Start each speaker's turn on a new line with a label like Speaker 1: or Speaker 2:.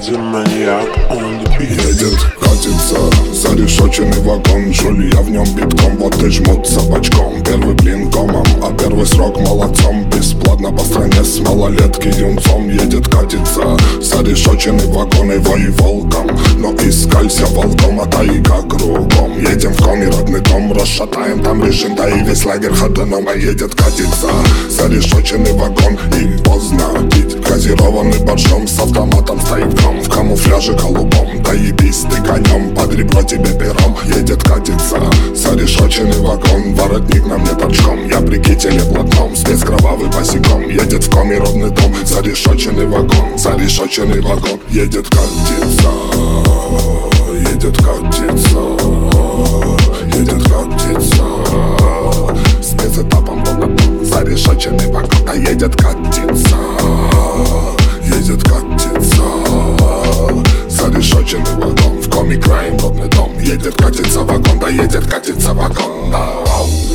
Speaker 1: the maniac on the beat.
Speaker 2: Едет, катится, зарешоченный вагон. Жулья в нем битком, вот и жмут собачком. Первый блин комом, а первый срок молодцом. Бесплатно по стране с малолетки юнцом. Едет, катится, зарешоченный вагон. Его и волком, но искалься волком, а тайга кругом. Едем в коме, родный дом, расшатаем там режим. Да и весь лагерь ходуном, а едет, катится, зарешоченный вагон. И поздно пить газированный боржом. С автоматом стоит гром, в камуфляже голубом. Да ебись ты конем, под ребро тебе пером. Едет, катится, зарешоченный вагон. Воротник на мне торчком, я при кителе блатном. Спец кровавый босиком, едет в коме родный дом. Зарешоченный вагон, зарешоченный вагон. Едет, катится, едет, катится, едет, катится. Спецэтапом родным, зарешоченный вагон. А едет, катится, едет, катится, зарешоченный вагон. В коме краем родный дом. Едет, катится вагон, да едет, катится вагон, да.